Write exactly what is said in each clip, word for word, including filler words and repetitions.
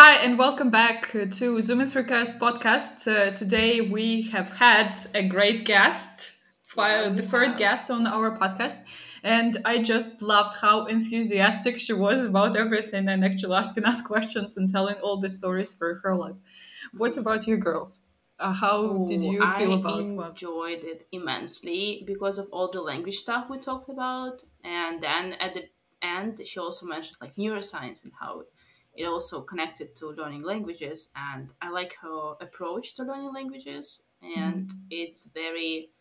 Hi, and welcome back uh, to Zoom Africa's podcast. Uh, today we have had a great guest, fi- Yeah, we the third have. guest on our podcast, and I just loved how enthusiastic she was about everything and actually asking us questions and telling all the stories for her life. What Mhm. about you girls? Uh, how did Oh, you feel I about what? enjoyed it immensely because of all the language stuff we talked about. And then at the end, she also mentioned like neuroscience and how it also connected to learning languages. And I like her approach to learning languages. And it's very,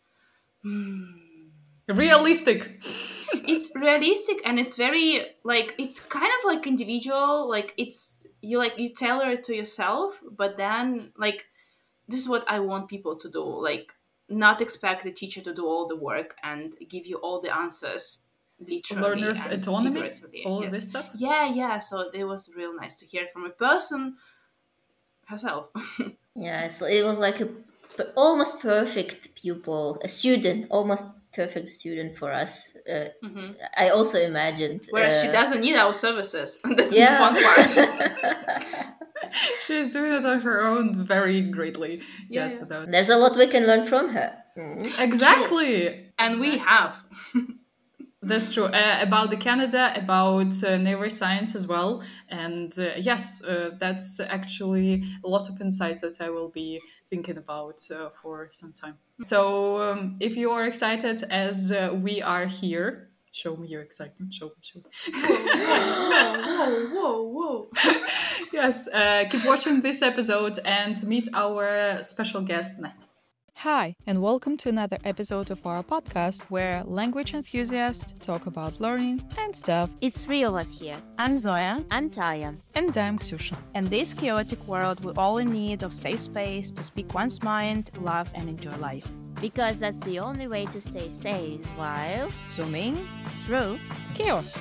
Realistic. it's realistic and it's very like, it's kind of like individual. Like it's, you like, you tailor it to yourself, but then like, this is what I want people to do. Like, not expect the teacher to do all the work and give you all the answers, literally Learners' and autonomy, figuratively. all of Yes. this stuff. Yeah, yeah. So it was real nice to hear it from a person herself. Yeah, so it was like a p- almost perfect pupil, a student, almost perfect student for us. Uh, hmm I also imagined. Whereas she Uh, doesn't need our services. That's the fun part. yeah. She's doing it on her own very greatly. Yeah, Yes, yeah. without. There's a lot we can learn from her. Mm. Exactly. And we Exactly. have. That's true. Uh, about the Canada, about uh, neuroscience as well. And uh, yes, uh, that's actually a lot of insights that I will be thinking about uh, for some time. So um, if you are excited as uh, we are here, show me your excitement. Show me, show me. Whoa, whoa, whoa, whoa, whoa, whoa. Yes, uh, keep watching this episode and meet our special guest, Nest. Hi, and welcome to another episode of our podcast where language enthusiasts talk about learning and stuff. It's three of us here. I'm Zoya. I'm Taya. And I'm Ksusha. In this chaotic world, we're all in need of safe space to speak one's mind, laugh, and enjoy life. Because that's the only way to stay sane while Zooming through Chaos.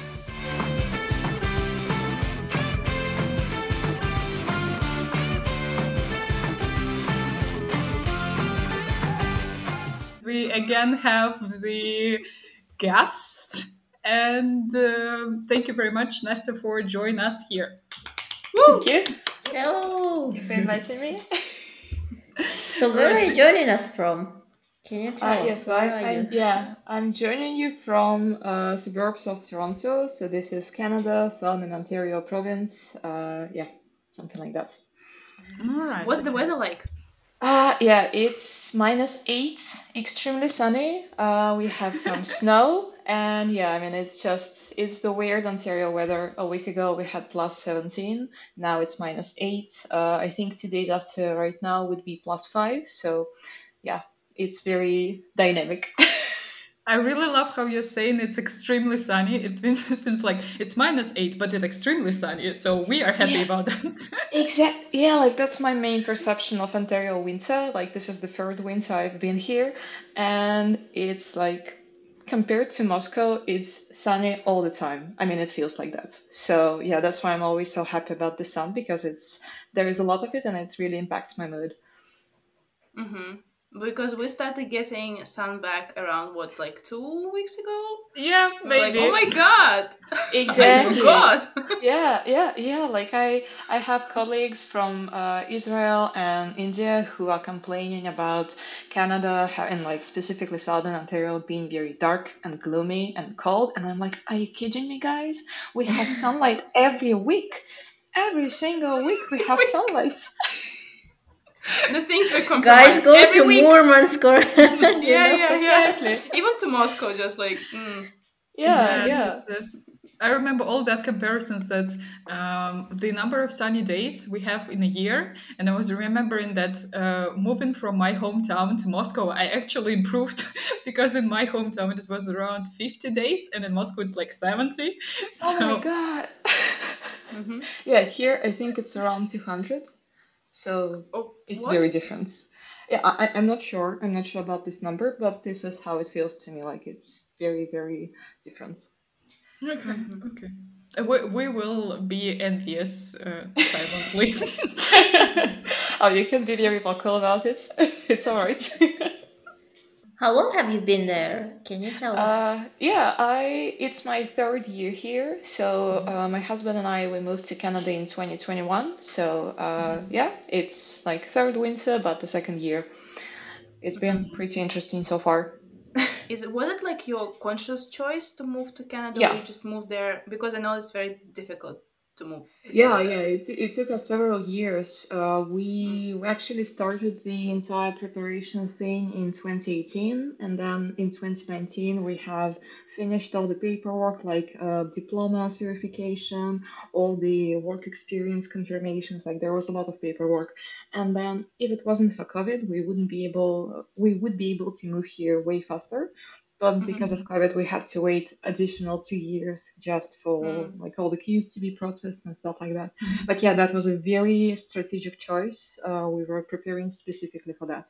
We again have the guest, and um, thank you very much, Nesta, for joining us here. Thank you. Hello. Thank you for inviting me. So where are you joining us from? Can you tell Uh, us? yes, so Where I, are I, you? yeah, I'm joining you from uh, suburbs of Toronto. So this is Canada, Southern Ontario province. Uh, yeah, something like that. All right. What's the weather like? Uh, yeah, it's minus eight, extremely sunny. Uh, we have some snow, and yeah, I mean, it's just, it's the weird Ontario weather. A week ago we had plus seventeen, now it's minus eight. Uh, I think two days after right now would be plus five. So yeah, it's very dynamic. I really love how you're saying it's extremely sunny. It seems like it's minus eight, but it's extremely sunny. So we are happy Yeah. about that. Exactly. Yeah, like that's my main perception of Ontario winter. Like this is the third winter I've been here, and it's like compared to Moscow, it's sunny all the time. I mean, it feels like that. So yeah, that's why I'm always so happy about the sun because it's there is a lot of it and it really impacts my mood. Mm-hmm. Because we started getting sun back around what, like two weeks ago? Yeah, We were like, maybe. oh my god! I Exactly. forgot! Yeah, yeah, yeah. Like I, I have colleagues from uh, Israel and India who are complaining about Canada ha- and like specifically Southern Ontario being very dark and gloomy and cold. And I'm like, are you kidding me, guys? We have sunlight every week. Every single week we have sunlight. The things we compromise. Guys, go every to week. Murmansk or Yeah, you know? yeah, yeah. Exactly. Even to Moscow, just like, mm. Yeah, Yes, yeah. yes, yes. I remember all that comparisons that um, the number of sunny days we have in a year, and I was remembering that uh, moving from my hometown to Moscow, I actually improved because in my hometown it was around fifty days, and in Moscow it's like seventy. Oh So my God. hmm Yeah, here I think it's around two hundred. So Oh, it's what? very different. Yeah, I, I- I'm not sure. I'm not sure about this number, but this is how it feels to me. Like it's very, very different. okay, okay. Uh, We, we will be envious uh, silently. Oh, you can be very vocal about it. It's all right. How long have you been there? Can you tell us? Uh, yeah, I it's my third year here. So uh, my husband and I we moved to Canada in twenty twenty-one. So uh, yeah, it's like third winter, but the second year. It's been pretty interesting so far. Is it was it like your conscious choice to move to Canada, or Yeah. you just moved there? Because I know it's very difficult to move to Yeah, Canada. yeah, it, it took us several years. Uh, we actually started the entire preparation thing in twenty eighteen, and then in twenty nineteen we have finished all the paperwork, like uh, diplomas verification, all the work experience confirmations. Like there was a lot of paperwork, and then if it wasn't for COVID, we wouldn't be able, we would be able to move here way faster. But because of COVID, we had to wait additional two years just for Mm. like all the queues to be processed and stuff like that. But yeah, that was a very strategic choice. Uh, we were preparing specifically for that.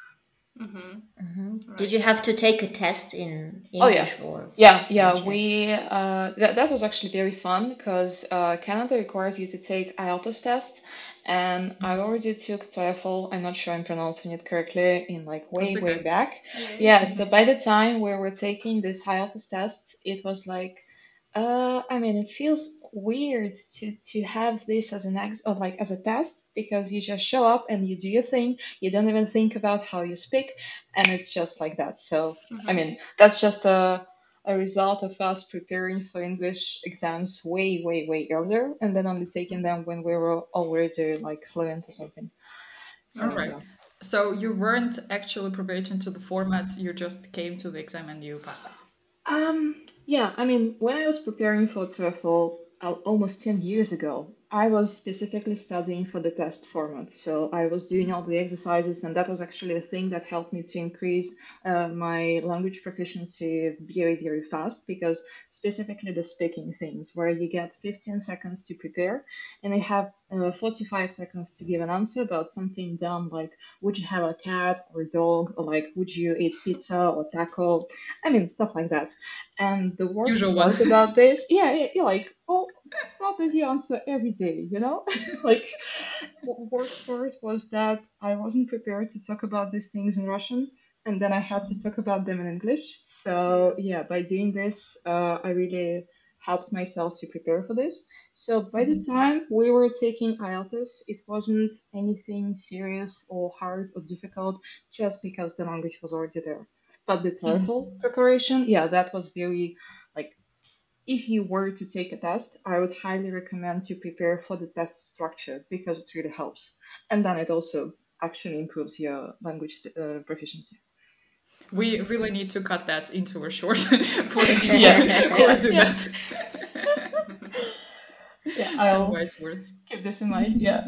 Mm-hmm. Mhm. Did you have to take a test in Oh yeah, English or yeah, yeah. French? We uh, that that was actually very fun because uh, Canada requires you to take I E L T S test, and I already took TOEFL. I'm not sure I'm pronouncing it correctly in like way That's way okay. back. Yeah. Yeah, so by the time we were taking this I E L T S test, it was like, uh, I mean, it feels weird to to have this as an ex or like as a test because you just show up and you do your thing. You don't even think about how you speak, and it's just like that. So, I mean, that's just a a result of us preparing for English exams way, way, way earlier, and then only taking them when we were already like fluent or something. So, All right. yeah. So you weren't actually prepared into the format, you just came to the exam and you passed it. Um, yeah, I mean, when I was preparing for TOEFL uh, almost ten years ago, I was specifically studying for the test format. So I was doing all the exercises, and that was actually a thing that helped me to increase uh, my language proficiency very, very fast because specifically the speaking things, where you get fifteen seconds to prepare and you have uh, forty-five seconds to give an answer about something dumb like, would you have a cat or a dog, or like, would you eat pizza or taco? I mean, stuff like that. And the worst Usual one. part about this, yeah, yeah, yeah, like, oh, it's not that you answer every day, you know? Like, w- worst part was that I wasn't prepared to talk about these things in Russian, and then I had to talk about them in English. So, yeah, by doing this, uh, I really helped myself to prepare for this. So, by the time we were taking I E L T S, it wasn't anything serious or hard or difficult just because the language was already there. But the TOEFL preparation, yeah, that was very like if you were to take a test, I would highly recommend to prepare for the test structure because it really helps. And then it also actually improves your language uh, proficiency. We really need to cut that into a short for Yeah, or yeah, do yeah. that. Yeah, Some I'll wise words. keep this in mind. Yeah.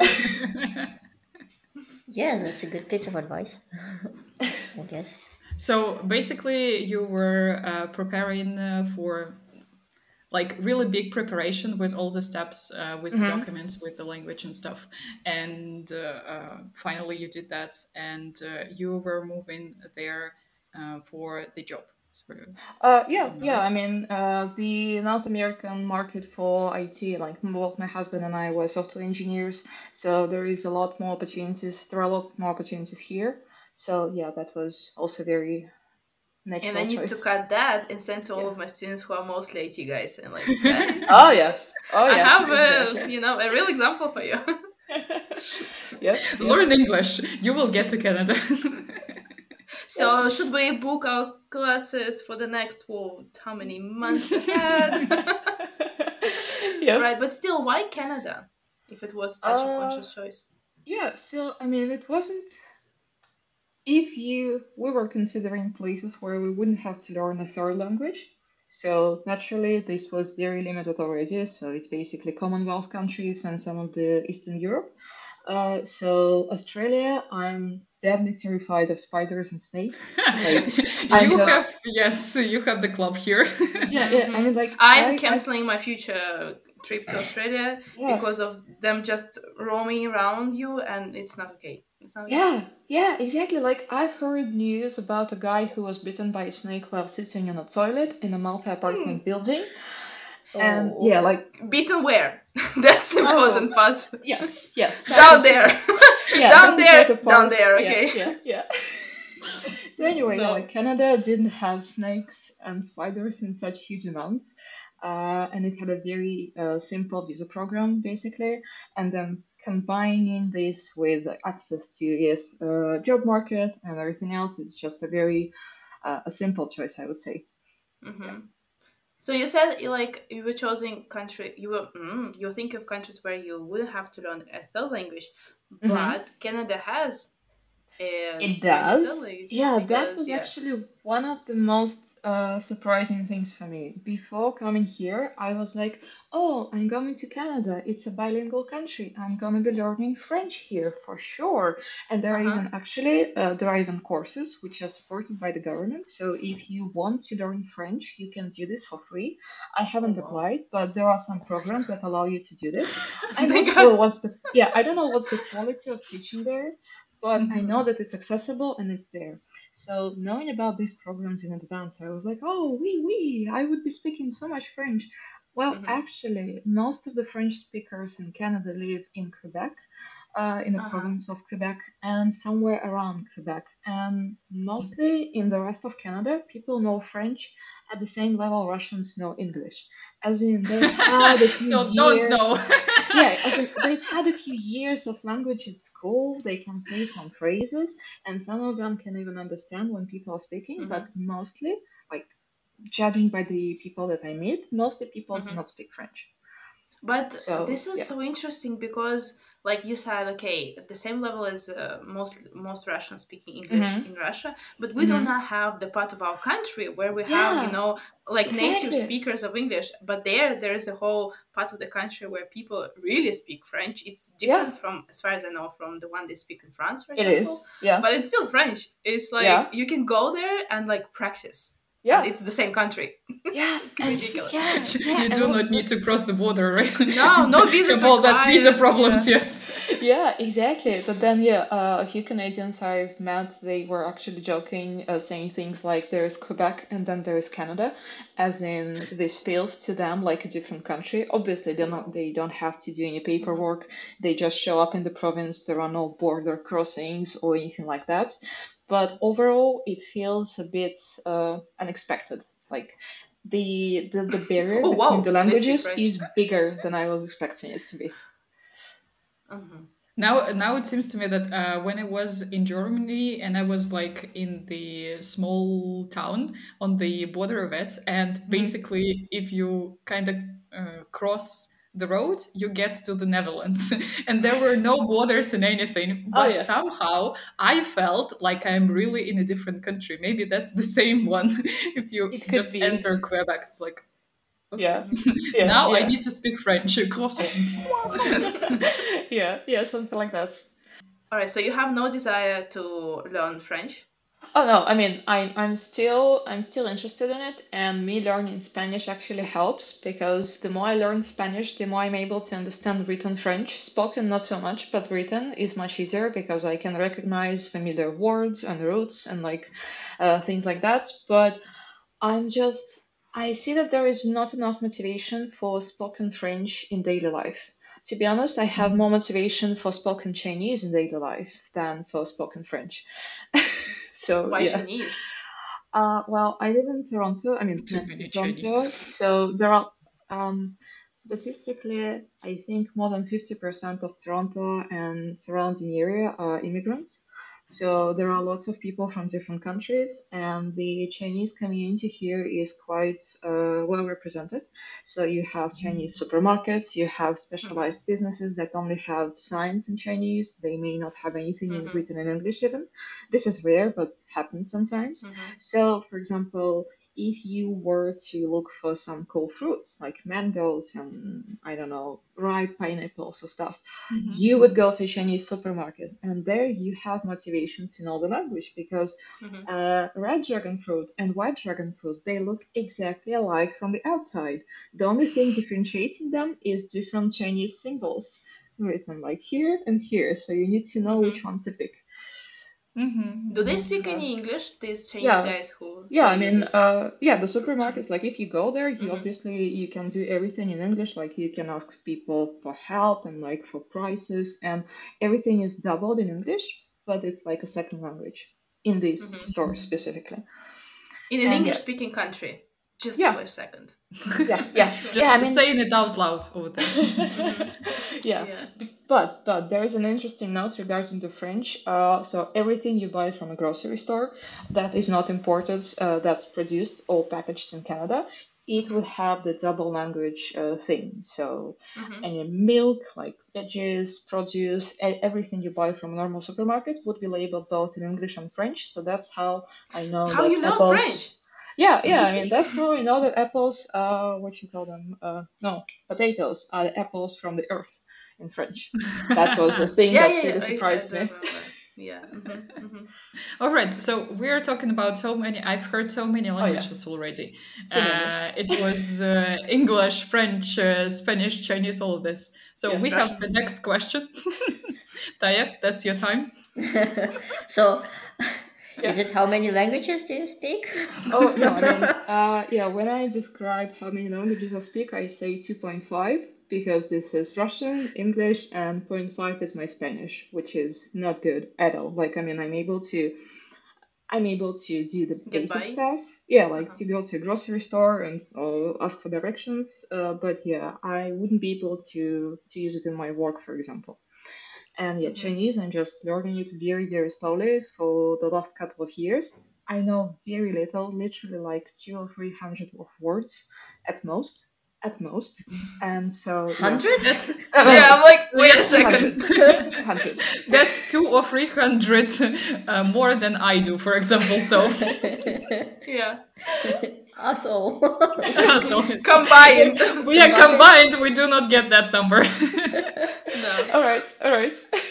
Yeah, that's a good piece of advice, I guess. So basically, you were uh, preparing uh, for like really big preparation with all the steps, uh, with the Mhm. documents, with the language and stuff. And uh, uh, finally, you did that, and uh, you were moving there uh, for the job. So, Uh, yeah, yeah. I mean, uh, the North American market for I T, like both my husband and I were software engineers, so there is a lot more opportunities. There are a lot more opportunities here. So yeah, that was also very natural And I need choice. to cut that and send to all Yeah. of my students who are mostly I T guys. And like, that is, Oh yeah, oh I yeah. have a, exactly. you know, a real example for you. Yep. yep. learn English. You will get to Canada. So Yes. should we book our classes for the next, whoa, how many months ahead? Yep. Right, but still, why Canada? If it was such a Uh, conscious choice. Yeah, so I mean, it wasn't. If you, we were considering places where we wouldn't have to learn a third language. So naturally, this was very limited already. So it's basically Commonwealth countries and some of the Eastern Europe. Uh, so Australia, I'm deadly terrified of spiders and snakes. Like, I'm you just have yes, you have the club here. yeah, yeah. I mean, like I'm I, I canceling my future trip to Australia yeah. because of them just roaming around you, and it's not okay. It's not okay. Yeah, yeah, exactly. Like I've heard news about a guy who was bitten by a snake while sitting in a toilet in a multi-apartment building. And Oh. yeah, like Beaten where? That's the important part. yes, yes. that Down was- there. Yeah, Down that was there, like the down part- there, yeah, okay. Yeah, yeah. So anyway, yeah, No. like Canada didn't have snakes and spiders in such huge amounts, uh, and it had a very uh, simple visa program basically, and then combining this with access to yes, uh, job market and everything else, it's just a very uh, a simple choice, I would say. Mm-hmm. So you said you, like you were choosing country. You were mm, you think of countries where you wouldn't have to learn a third language, Hmm. but Canada has a It kind of third does. language Yeah, that because was yeah. actually one of the most uh, surprising things for me. Before coming here, I was like, oh, I'm going to Canada. It's a bilingual country. I'm gonna be learning French here for sure. And there Uh are huh. even actually uh, there are even courses which are supported by the government. So if you want to learn French, you can do this for free. I Oh haven't wow. applied, but there are some programs that allow you to do this. I'm They not got. sure what's the yeah, I don't know what's the quality of teaching there, but I know Mhm. that it's accessible and it's there. So knowing about these programs in advance, I was like, oh, oui, oui, I would be speaking so much French. Well, Mm-hmm. actually, most of the French speakers in Canada live in Quebec, uh, in the Uh huh. province of Quebec, and somewhere around Quebec. And mostly in the rest of Canada, people know French at the same level Russians know English. As in, they've had a few So don't know. years. Yeah, as in, they've had a few years of language at school. They can say some phrases, and some of them can even understand when people are speaking. Mm-hmm. But mostly, like judging by the people that I meet, mostly people do Mm-hmm. not speak French. But So this is yeah. so interesting because, like you said, okay, at the same level as uh, most most Russians speaking English Mm-hmm. in Russia, but we do Mm-hmm. not have the part of our country where we have, you Yeah, know, like native exactly. speakers of English. But there, there is a whole part of the country where people really speak French. It's Yeah, different from, as far as I know, from the one they speak in France, for it example. is. Yeah, But it's still French. It's like yeah, you can go there and like practice, and yeah, it's the same country. It's yeah, like and ridiculous. yeah, yeah, You and do what, not what need to cross the border, right? No, And no visas have all that visa required. problems, Yeah. yes. yeah, exactly. But then, yeah, uh, a few Canadians I've met, they were actually joking, uh, saying things like there's Quebec and then there's Canada, as in this feels to them like a different country. Obviously, they're not, Wow. they don't have to do any Mhm. paperwork. They just show up in the province. There are no border crossings or anything like that. But overall, it feels a bit uh, unexpected. Like the, the the barrier Oh between the wow, they speak languages French. is bigger than I was expecting it to be. Mhm. Now, now it seems to me that uh, when I was in Germany and I was like in the small town on the border of it, and Mhm. basically, if you kind of uh, cross the road, you get to the Netherlands, and there were no borders in anything. Oh But yeah, somehow, I felt like I'm really in a different country. Maybe that's the same one. If you it could just be. enter Quebec, it's like okay, Yeah, Mhm. yeah, now I yeah. need to speak French. Croissant. Yeah, yeah, something like that. All right, so you have no desire to learn French? Oh no, I mean, I'm I'm still I'm still interested in it, and me learning Spanish actually helps because the more I learn Spanish, the more I'm able to understand written French. Spoken not so much, but written is much easier because I can recognize familiar words and roots and like uh, things like that. But I'm just, I see that there is not enough motivation for spoken French in daily life. To be honest, I have more motivation for spoken Chinese in daily life than for spoken French. So, Why yeah. Chinese? Uh, well, I live in Toronto, I mean, Too next to many Chinese. Toronto. So there are, um, statistically, I think more than fifty percent of Toronto and surrounding area are immigrants. So there are lots of people from different countries, and the Chinese community here is quite uh, well represented. So you have Chinese supermarkets, you have Mm-hmm. specialized businesses that only have signs in Chinese. They may not have anything in Mm-hmm. written in English even. This is rare, but happens sometimes. Mm-hmm. So, for example, if you were to look for some cool fruits like mangoes and I don't know, ripe pineapples or stuff, Mhm. you would go to a Chinese supermarket, and there you have motivation to know the language because Mm-hmm. uh, red dragon fruit and white dragon fruit, they look exactly alike from the outside. The only thing differentiating them is different Chinese symbols written like here and here, so you need to know which Mm-hmm. one to pick. Mm-hmm. Do they Mm-hmm. speak So any English? These Chinese yeah, guys who yeah, sell I you mean, this uh, yeah, the fruit. supermarkets, like if you go there, you Mm-hmm. obviously you can do everything in English, like you can ask people for help and like for prices, and everything is doubled in English, but it's like a second language. in these Mhm. stores specifically. In an And English-speaking country, just Yeah. for a second. Yeah, yeah, Sure. Just yeah. I mean, saying it out loud over there. yeah. Yeah. But but there is an interesting note regarding the French. Uh, so everything you buy from a grocery store that is not imported, uh, that's produced or packaged in Canada, it will have the double language uh, thing. So Mhm. any milk, like veggies, produce, e- everything you buy from a normal supermarket would be labeled both in English and French. So that's how I know How that you know apples. French? Yeah, yeah. I mean, that's how I know that apples, uh, what you call them? Uh, no, potatoes are the apples from the earth in French. That was a thing Yeah, that yeah, really yeah. I, I surprised do me. remember. Yeah. Mhm, mhm. All right, so we're talking about so many. I've heard so many yeah. languages already. Too many. Uh, it was uh, English, French, uh, Spanish, Chinese, all of this. So Yeah, we have Russian. the next question. Taya, that's your time. So, Yeah. is it how many languages do you speak? Oh no, I mean, uh, yeah. When I describe how many languages I speak, I say two point five because this is Russian, English, and zero point five is my Spanish, which is not good at all. Like, I mean, I'm able to, I'm able to do the Get basic by? stuff. Yeah, like Uh-huh. to go to a grocery store and uh, ask for directions. Uh, but yeah, I wouldn't be able to to use it in my work, for example. And yeah, Mhm. Chinese, I'm just learning it very, very slowly for the last couple of years. I know very little, literally like two or three hundred of words at most, at most. And so, yeah. Hundred? That's Yeah, I'm like, wait a Yes, second. two hundred. that's two or three hundred uh, more than I do, for example. So, Yeah. Asshole. so it's- Combined. we are combined. We do not get that number. No. All right, all right.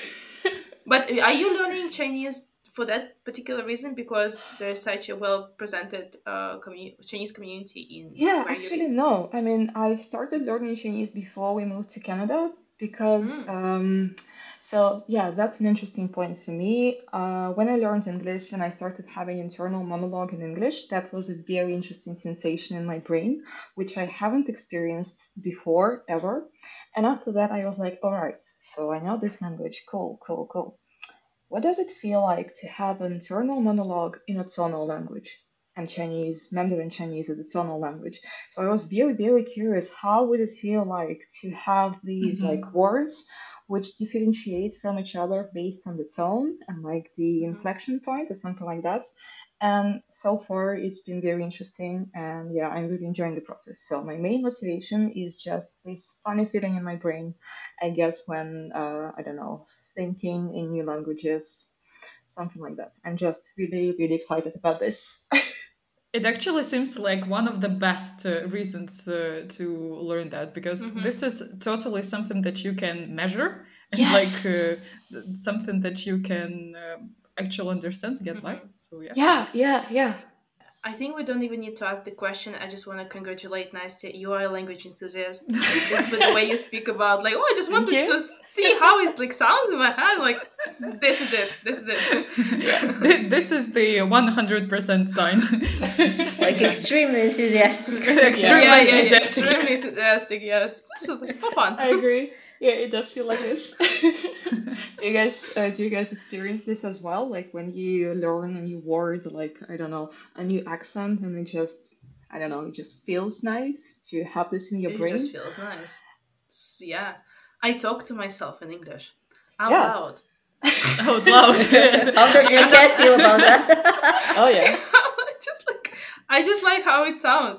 But are you learning Chinese for that particular reason? Because there's such a well presented uh, commu- Chinese community in Yeah, where actually, you no. I mean, I started learning Chinese before we moved to Canada because, Mm. um, so yeah, that's an interesting point for me. Uh, when I learned English and I started having internal monologue in English, that was a very interesting sensation in my brain, which I haven't experienced before ever. And after that, I was like, all right, so I know this language. Cool, cool, cool. What does it feel like to have an internal monologue in a tonal language? And Chinese, Mandarin Chinese is a tonal language. So I was very, very curious, how would it feel like to have these Mhm. like words which differentiate from each other based on the tone and like the Mhm. inflection point or something like that. And so far, it's been very interesting, and yeah, I'm really enjoying the process. So my main motivation is just this funny feeling in my brain I get when uh, I don't know, thinking in new languages, something like that. I'm just really, really excited about this. It actually seems like one of the best uh, reasons uh, to learn that because Mhm. this is totally something that you can measure and Yes. like uh, th- something that you can um actually understand, get by. Mhm. So yeah. Yeah, yeah, yeah. I think we don't even need to ask the question. I just want to congratulate Nastya. You are a language enthusiast. Like, just with the way you speak about, like, oh, I just Thank wanted you. to see how it like sounds in my head. Like, this is it. This is it. This is the one hundred percent sign. Like extremely enthusiastic. Extremely yeah, yeah, yeah. enthusiastic. Extremely enthusiastic. Yes, so, like, for fun. I agree. Yeah, it does feel like this. do you guys uh, do you guys experience this as well? Like when you learn a new word, like I don't know, a new accent, and it just I don't know, it just feels nice to have this in your It brain. just feels nice. S- yeah, I talk to myself in English out Yeah. loud. Out loud. How does your cat feel about that? Oh yeah. just like I just like how it sounds.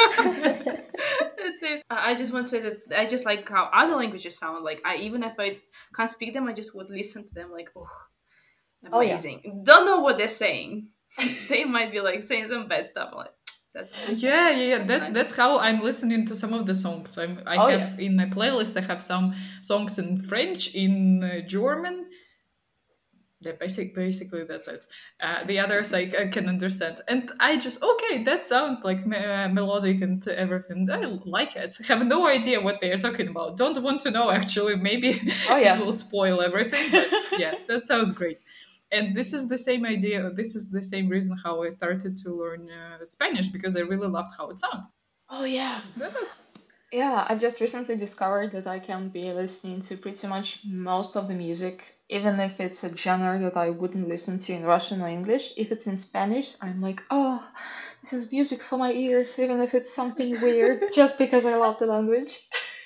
That's it. I I just want to say that I just like how other languages sound. Like I even if I can't speak them, I just would listen to them. Like oh, Oh, yeah. amazing. Don't know what they're saying. They might be like saying some bad stuff. I'm like that's Yeah, yeah, yeah. That, Nice. that's how I'm listening to some of the songs. I'm, I Oh, have in my playlist. I have some songs in French, in uh, German. Yeah, basic, basically that's it. Uh, the others I, I can understand, and I just okay. That sounds like me- uh, melodic and everything. I like it. Have no idea what they are talking about. Don't want to know actually. Maybe Oh, yeah. it will spoil everything. But yeah, that sounds great. And this is the same idea. This is the same reason how I started to learn uh, Spanish because I really loved how it sounds. Oh yeah. That's it. Yeah, I've just recently discovered that I can be listening to pretty much most of the music, even if it's a genre that I wouldn't listen to in Russian or English. If it's in Spanish, I'm like, oh, this is music for my ears, even if it's something weird, just because I love the language.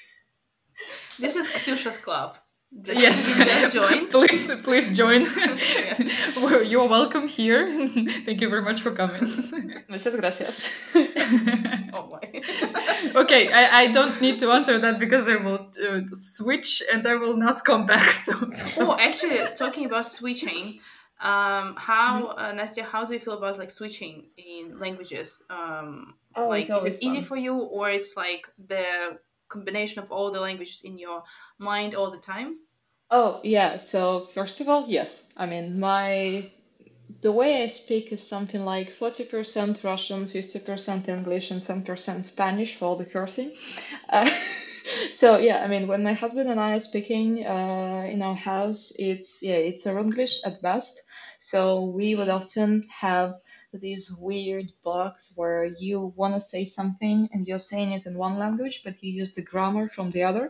This is Ksyusha's club. Just, Yes, just join. please, please join. Yeah. Well, you're welcome here. Thank you very much for coming. Muchas gracias. Oh my. Okay, I, I don't need to answer that because I will uh, switch and I will not come back. So, so Oh, actually, talking about switching, um, how uh, Nastya, how do you feel about like switching in languages? Um, Oh, like, it's is it always easy fun. for you, or it's like the combination of all the languages in your mind all the time? Oh, yeah. So, first of all, yes. I mean, my the way I speak is something like forty percent Russian, fifty percent English, and ten percent Spanish for all the cursing. Uh, so yeah, I mean, when my husband and I are speaking uh, in our house, it's yeah, it's English at best. So we would often have these weird blocks where you want to say something and you're saying it in one language, but you use the grammar from the other.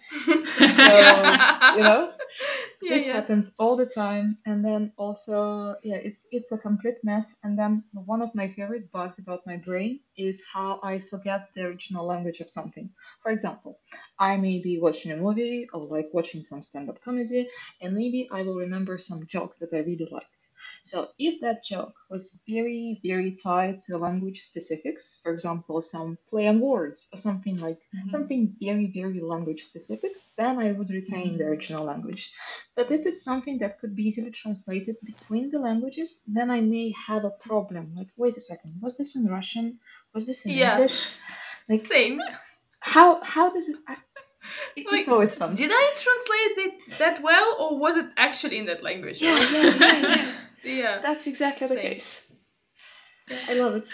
So, you know, Yeah, this yeah. happens all the time. And then also, yeah, it's it's a complete mess. And then one of my favorite bugs about my brain is how I forget the original language of something. For example, I may be watching a movie or like watching some stand-up comedy, and maybe I will remember some joke that I really liked. So if that joke was very, very tied to language specifics, for example, some play on words or something like something very, very language specific, then I would retain the original language. But if it's something that could be easily translated between the languages, then I may have a problem. Like, wait a second, was this in Russian? Was this in Yeah. English? Like, Same. how how does it? I, it- Like, it's always fun. did I translate it that well, or was it actually in that language? Yeah, yeah, yeah, yeah. Yeah. That's exactly the Same. case. Yeah, I love it.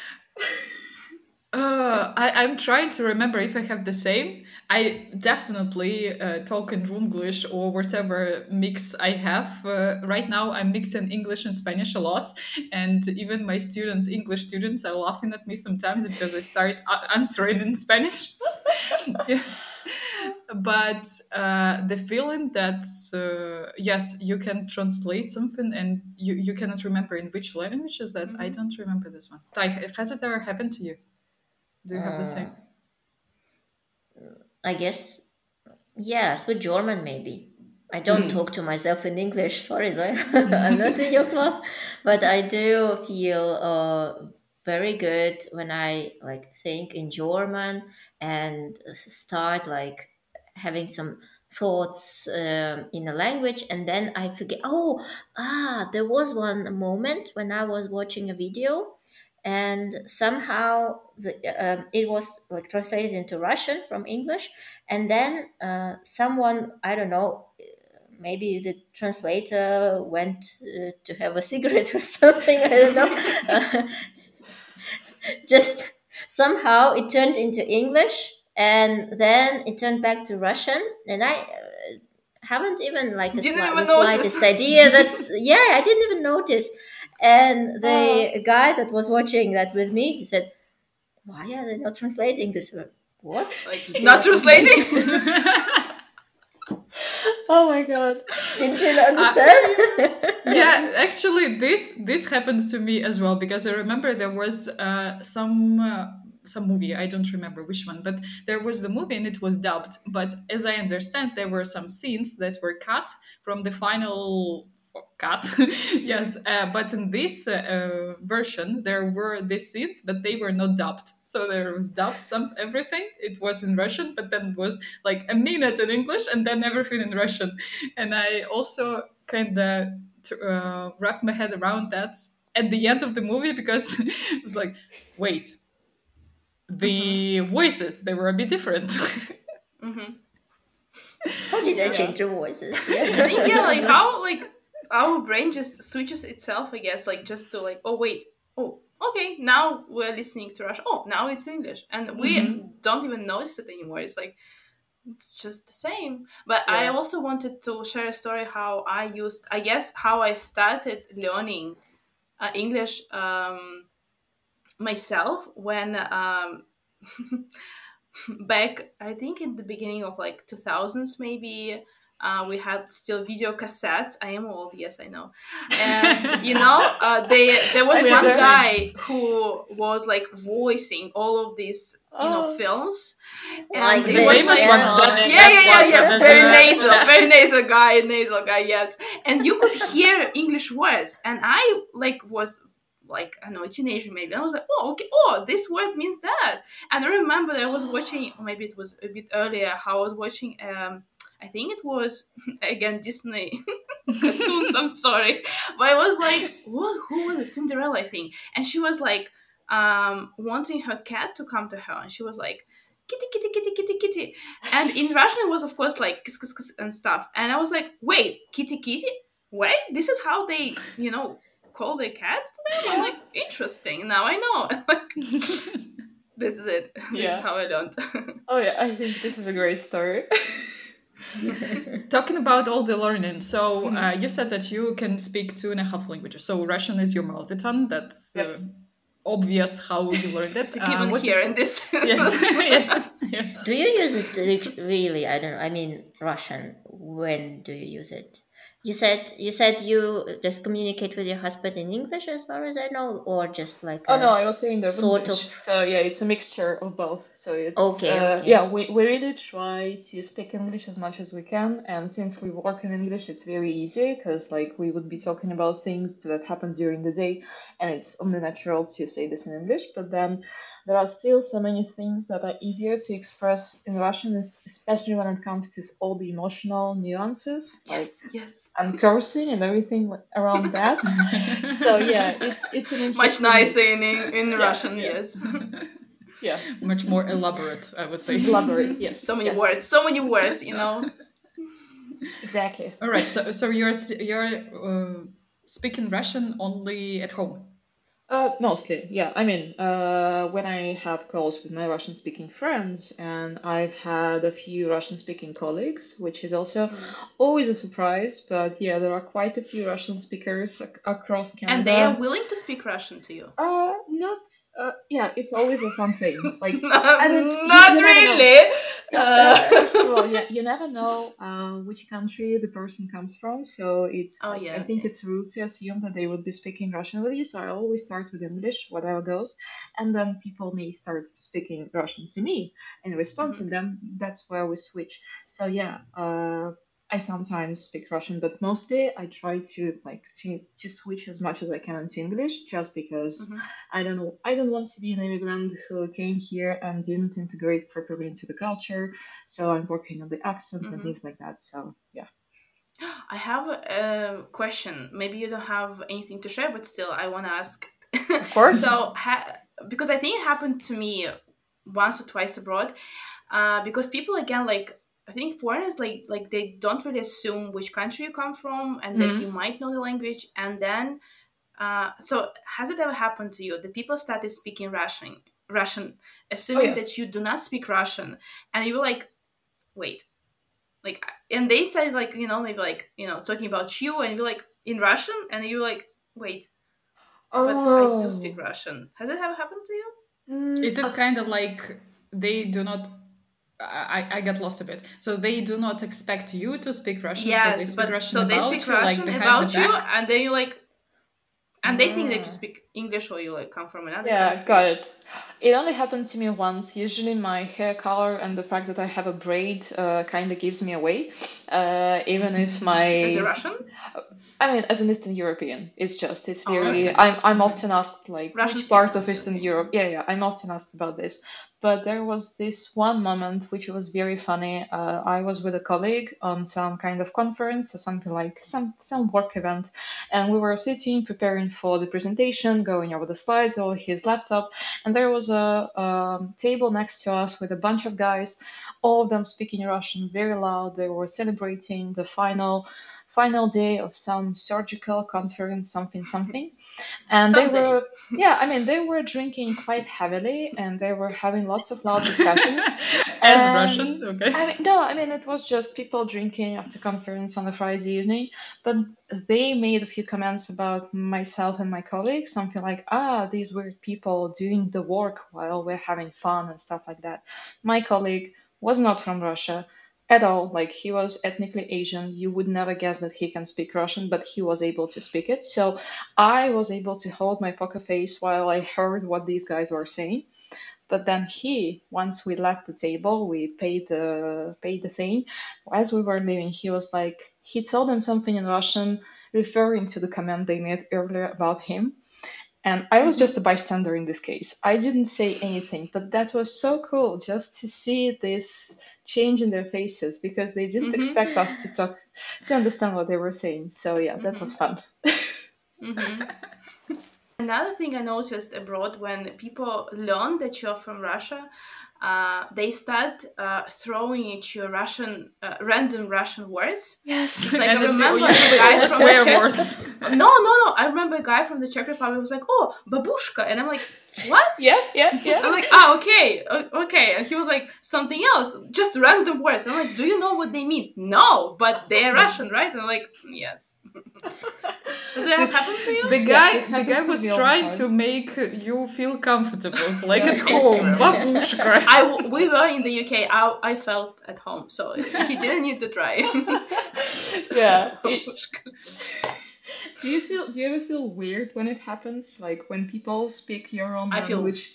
Uh, I, I'm trying to remember if I have the same. I definitely uh, talk in Runglish or whatever mix I have. Uh, right now, I'm mixing English and Spanish a lot, and even my students, English students, are laughing at me sometimes because I start a- answering in Spanish. Yes. But uh, the feeling that uh, yes, you can translate something and you, you cannot remember in which language is that. I don't remember this one. Tai, has it ever happened to you? Do you have the same? I guess, yes, with German maybe. I don't talk to myself in English. Sorry, Zoe. I'm not in your club, but I do feel uh, very good when I like think in German and s- start like having some thoughts um, in a language, and then I forget. Oh, ah, there was one moment when I was watching a video, and somehow the, um it was like translated into Russian from English, and then uh, someone, I don't know, maybe the translator went uh, to have a cigarette or something, I don't know. Uh, just somehow it turned into English, and then it turned back to Russian, and I uh, haven't even like a Didn't sli- even the slightest notice. idea that yeah, I didn't even notice. And Oh. the guy that was watching that with me, he said, why are they not translating this word? What? Like, not translating? Oh my god. Didn't you understand? Yeah, actually, this this happens to me as well because I remember there was uh, some uh, some movie. I don't remember which one, but there was the movie and it was dubbed. But as I understand, there were some scenes that were cut from the final cut. Yes, uh, but in this uh, uh, version, there were these scenes, but they were not dubbed. So there was dubbed some everything. It was in Russian, but then was like a minute in English and then everything in Russian. And I also kind of uh, wrapped my head around that at the end of the movie because it was like, wait, the voices, they were a bit different. Mm-hmm. How did I Yeah. change the voices? I Yeah. think, yeah, like how like our brain just switches itself, I guess, like just to like, oh wait, oh okay, now we're listening to Russian. Oh, now it's English, and we don't even notice it anymore. It's like it's just the same. But I Yeah. also wanted to share a story how I used, I guess, how I started learning uh, English um, myself when um, back, I think in the beginning of like two thousands maybe, uh, we had still video cassettes. I am old, yes, I know. And you know, uh, they there was We one are the same. guy who was like voicing all of these, you know, Oh. films, and Like it The the was famous like, one. yeah, that- yeah, yeah, yeah, that yeah. was- Very that's- nasal, very nasal guy, nasal guy, yes. And you could hear English words, and I like was like I don't know, a teenager maybe. And I was like, oh, okay, oh, this word means that. And I remember that I was watching, or maybe it was a bit earlier, how I was watching. Um, I think it was again Disney cartoons. I'm sorry, but I was like, what? Who was it? Cinderella, I think. And she was like, um, wanting her cat to come to her, and she was like, kitty, kitty, kitty, kitty, kitty. And in Russian, it was of course like kiss, kiss, kiss and stuff. And I was like, wait, kitty, kitty. Wait, this is how they, you know, call their cats to them? I'm like, interesting. Now I know. Like, this is it. This Yeah. is how I learned. Oh yeah, I think this is a great story. Talking about all the learning, so Mm-hmm. uh, you said that you can speak two and a half languages. So Russian is your mother tongue. That's Yep. uh, obvious how you learned it. It's given Uh, what- here in this. Yes, yes, yes. Do you use it like, really? I don't know. I mean, Russian. When do you use it? You said you said you just communicate with your husband in English, as far as I know, or just like Oh a- no, I was saying the sort English. of- So yeah, it's a mixture of both. So it's Okay, uh, okay. yeah, we, we really try to speak English as much as we can, and since we work in English, it's very easy because like we would be talking about things that happen during the day, and it's only natural to say this in English. But then there are still so many things that are easier to express in Russian, es- especially when it comes to all the emotional nuances, like Yes, yes. and cursing and everything around that. So yeah, it's it's an Much interesting nicer mix. in in, in Yeah, Russian, yeah. yes. Yeah, Much more elaborate, I would say. elaborate. Yes, So many yes. words, so many words, you know. Exactly. All right. So, so you're s- you're uh, speaking Russian only at home. Uh, mostly, yeah. I mean, uh, when I have calls with my Russian-speaking friends, and I've had a few Russian-speaking colleagues, which is also always a surprise. But yeah, there are quite a few Russian speakers ac- across Canada. And they are willing to speak Russian to you. Uh, not. Uh, yeah, it's always a fun thing. Like, Not, I mean, you- not you never know. really. Yeah, Uh, uh, first of all, yeah, you never know uh, which country the person comes from, so it's. Oh, I- yeah, I think okay. it's rude to assume that they would be speaking Russian with you. So I always start with English, whatever goes, and then people may start speaking Russian to me in response, and then that's where we switch. So yeah, uh, I sometimes speak Russian, but mostly I try to like to to switch as much as I can into English, just because Mhm. I don't know. I don't want to be an immigrant who came here and didn't integrate properly into the culture. So I'm working on the accent and Mhm. things like that. So yeah. I have a question. Maybe you don't have anything to share, but still, I want to ask. Of course. So, ha- because I think it happened to me once or twice abroad. Uh, because people again, like I think foreigners, like like they don't really assume which country you come from and that Mhm. you might know the language, and then. Uh, so, has it ever happened to you that people started speaking Russian, Russian, assuming yeah. that you do not speak Russian, and you were like, wait, like, and they said like, you know, maybe like, you know, talking about you, and you're like in Russian, and you're like, wait, but I do speak Russian. Has it ever happened to you? Mm, Is it uh, kind of like they do not? I, I get lost a bit. So they do not expect you to speak Russian. so they Yes, speak but Russian so they about speak you, like, Russian behind about the you, back? and then you like, and they think that you Ah. speak English or you like come from another Yeah, country. got it. It only happened to me once. Usually, my hair color and the fact that I have a braid uh, kind of gives me away. Uh, even if my As a Russian, I mean, as an Eastern European, it's just it's Oh, very. okay. I'm I'm often asked like Russian which part speaking, of Eastern okay. Europe. Yeah, yeah. I'm often asked about this, but there was this one moment which was very funny. Uh, I was with a colleague on some kind of conference or something like some some work event, and we were sitting preparing for the presentation, going over the slides or his laptop, and there was a, um table next to us with a bunch of guys, all of them speaking Russian very loud. They were celebrating the final final day of some surgical conference, something, something. And they Someday. were, yeah, I mean, they were drinking quite heavily and they were having lots of loud discussions. As And Russian, okay. I mean, no, I mean, it was just people drinking after conference on a Friday evening, but they made a few comments about myself and my colleagues, something like, ah, these weird people doing the work while we're having fun and stuff like that. My colleague was not from Russia at all. Like, he was ethnically Asian. You would never guess that he can speak Russian, but he was able to speak it. So I was able to hold my poker face while I heard what these guys were saying. But then he, once we left the table, we paid the paid the thing. As we were leaving, he was like, he told them something in Russian, referring to the comment they made earlier about him. And I was just a bystander in this case. I didn't say anything, but that was so cool just to see this change in their faces because they didn't Mhm. expect us to talk, to understand what they were saying. So yeah, that was fun. Mhm. Another thing I noticed abroad when people learn that you're from Russia, uh, they start uh, throwing at you Russian, uh, random Russian words. Yes. It's like And I it's remember a usually guy all from swear the Czech. words. No, no, no. I remember a guy from the Czech Republic who was like, "Oh, babushka," and I'm like, "What?" Yeah, yeah, yeah. I'm like, "Ah, okay, o- okay." And he was like, "Something else, just random words." And I'm like, "Do you know what they mean?" No, but they're Russian, right? And I'm like, "Yes." Does that This- happen to you? The Yeah, guy, this the happens guy to was me all the trying time. to make you feel comfortable, It's like Yeah. at home, babushka. I w- we were in the U K. I, I felt at home, so he didn't need to try. Yeah. It- Babushka. do you feel do you ever feel weird when it happens? Like when people speak your own I feel- language?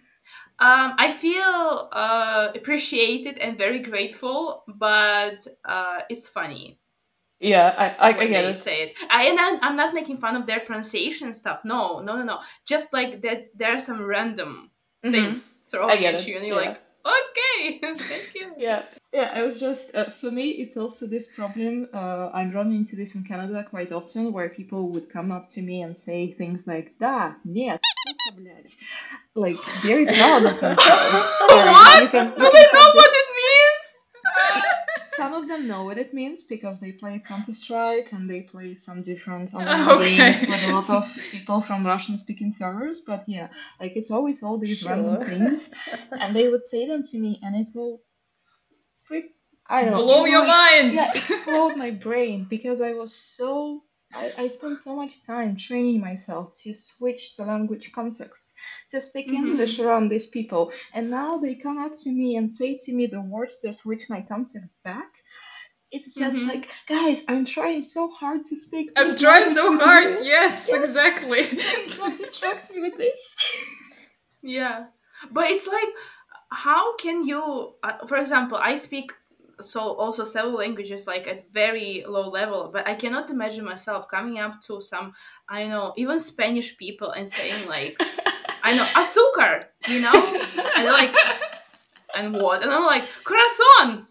Um, I feel uh, appreciated and very grateful, but uh, it's funny Yeah, I I, I when get they it. say it. I, and I'm, I'm not making fun of their pronunciation and stuff. No, no, no, no. Just like that, there are some random Mhm. things I throwing get at it, you, and you're yeah. like, okay, thank you. Yeah, yeah. I was just uh, for me, it's also this problem. Uh, I'm running into this in Canada quite often, where people would come up to me and say things like "Да, нет, сука, блядь," like very proud of themselves. Sorry, What? you can. You Do can they have know this- what it means? Some of them know what it means because they play Counter Strike and they play some different Ah, online okay. games with a lot of people from Russian speaking servers. But yeah, like it's always all these random Sure. things, and they would say them to me, and it will freak. I don't know. Blow it your will ex- mind. Yeah, explode my brain because I was so. I, I spent so much time training myself to switch the language context, to speak Mhm. English around these people, and now they come up to me and say to me the words that switch my context back. It's just Mhm. like, guys, I'm trying so hard to speak. I'm this trying language so with hard. you. Yes, Yes. exactly. Please don't distract me with this. Yeah, but it's like, how can you? Uh, for example, I speak so also several languages like at very low level, but I cannot imagine myself coming up to some, I don't know, even Spanish people and saying like, I know azúcar, you know, and they're like, and what? And I'm like, corazón,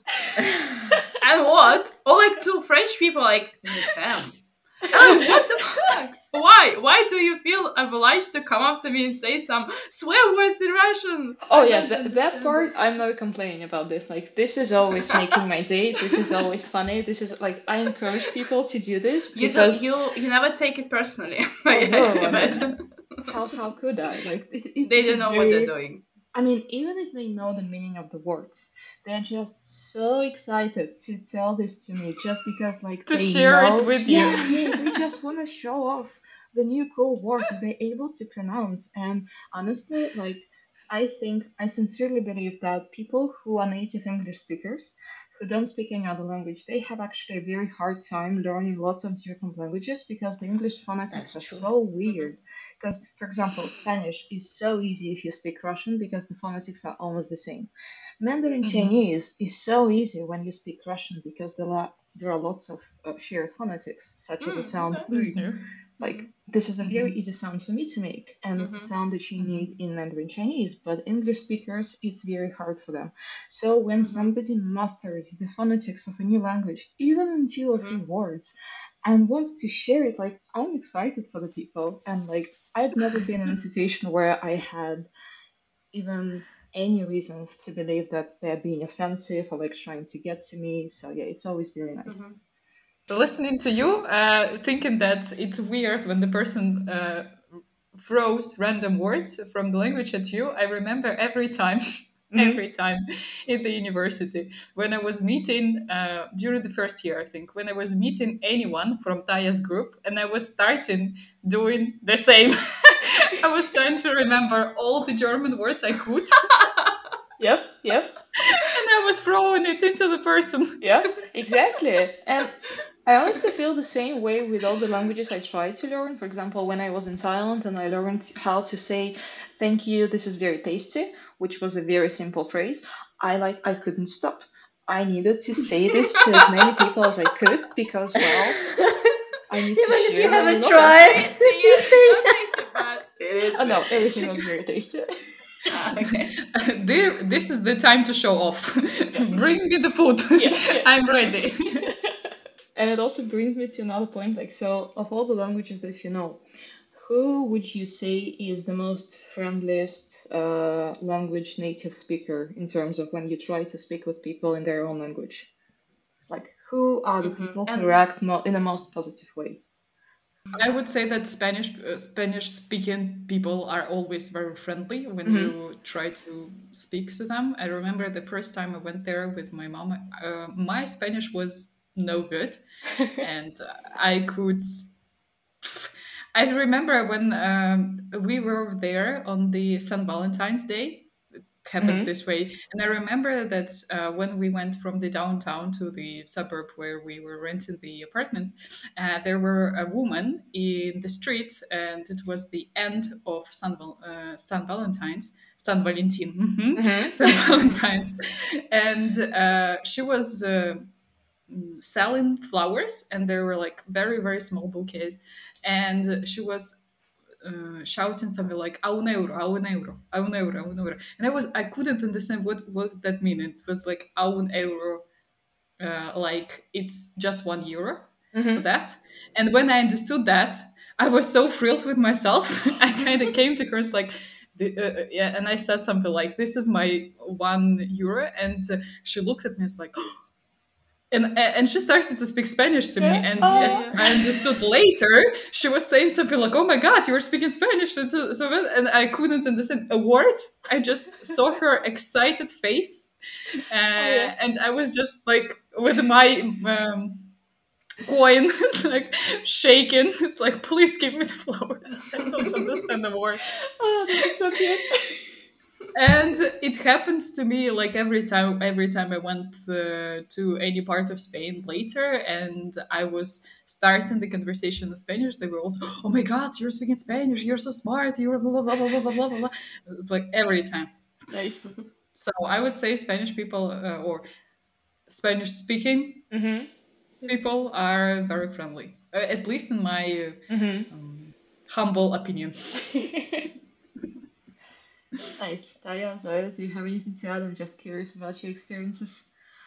and what? Or like to French people like, damn. Oh, what the fuck? Why? Why do you feel obliged to come up to me and say some swear words in Russian? Oh I yeah, don't that, that understand part it. I'm not complaining about this. Like this is always making my day. This is always funny. This is like I encourage people to do this You because don't. You you never take it personally. Oh, I no, I imagine. how how could I? Like this, it, They this don't is know very, what they're doing. I mean, even if they know the meaning of the words, they're just so excited to tell this to me just because, like, To they share it know, with you. yeah, yeah, they just want to show off the new cool word that they're able to pronounce. And honestly, like, I think, I sincerely believe that people who are native English speakers, who don't speak any other language, they have actually a very hard time learning lots of different languages because the English phonetics That's are true. so weird. Because, for example, Spanish is so easy if you speak Russian because the phonetics are almost the same. Mandarin Mhm. Chinese is so easy when you speak Russian because there are there are lots of uh, shared phonetics, such as a Mm, sound okay. That's "u." new. Like this is a very Mhm. easy sound for me to make, and it's a Mhm. sound that you Mhm. need in Mandarin Chinese. But English speakers, it's very hard for them. So when Mhm. somebody masters the phonetics of a new language, even in two or three Mhm. words, and wants to share it, like I'm excited for the people, and like I've never been in a situation where I had even any reasons to believe that they're being offensive or like trying to get to me. So yeah, it's always very nice. Mhm. listening to you, uh, thinking that it's weird when the person uh, throws random words from the language at you. I remember every time, every time in the university when I was meeting uh, during the first year, I think, when I was meeting anyone from Taya's group, and I was starting doing the same. I was trying to remember all the German words I could. Yep, yep. And I was throwing it into the person. Yeah, exactly. And I honestly feel the same way with all the languages I try to learn. For example, when I was in Thailand and I learned how to say thank you, this is very tasty, which was a very simple phrase. I like I couldn't stop. I needed to say this to as many people as I could because, well, I need to Even if share you how I haven't love tried. it. Yes, it's not tasty, but it is. Oh no, everything was very tasty. Okay. There, this is the time to show off. Bring me the food. Yeah, yeah. I'm ready. And it also brings me to another point. Like, so of all the languages that you know, who would you say is the most friendliest uh, language native speaker in terms of when you try to speak with people in their own language? Like, who are the people who And- react mo- in the most positive way? I would say that Spanish uh, Spanish speaking people are always very friendly when Mhm. you try to speak to them. I remember the first time I went there with my mom. Uh, my Spanish was no good, and I could. I remember when um, we were there on the Saint Valentine's Day. It happened Mhm. this way, and I remember that uh, when we went from the downtown to the suburb where we were renting the apartment, uh, there were a woman in the street, and it was the end of San, Val- uh, San Valentine's, San Valentin, mhm, Mhm. San Valentine's, and uh, she was. Uh, mm, selling flowers, and they were like very very small bouquets, and she was uh, shouting something like "a un euro, a un euro, a un euro, a un euro," and I was I couldn't understand what what that mean. It was like "a un euro," uh, like it's just one euro for Mhm. that. And when I understood that, I was so thrilled with myself. I kind of came to her, it's like. The, uh, uh, yeah, and I said something like, "This is my one euro," and uh, she looked at me, it's like, and and she started to speak Spanish to me, Yeah. and Oh. as I understood later, she was saying something like, "Oh my God, you were speaking Spanish," and so, so well, and I couldn't understand a word. I just saw her excited face, uh, yeah. and I was just like with my um, coin, it's like shaking. It's like, please give me the flowers. I don't understand the word. Oh, this is so cute. And it happens to me like every time every time I went uh, to any part of Spain later, and I was starting the conversation in Spanish, they were also, "Oh my God, you're speaking Spanish, you're so smart, you're blah blah blah blah blah blah blah blah." It was like every time. Nice. So I would say Spanish people uh, or Spanish speaking Mhm. people are very friendly, uh, at least in my uh, Mhm. um, humble opinion. Nice. Taya, Zoe, do you have anything to add? I'm just curious about your experiences.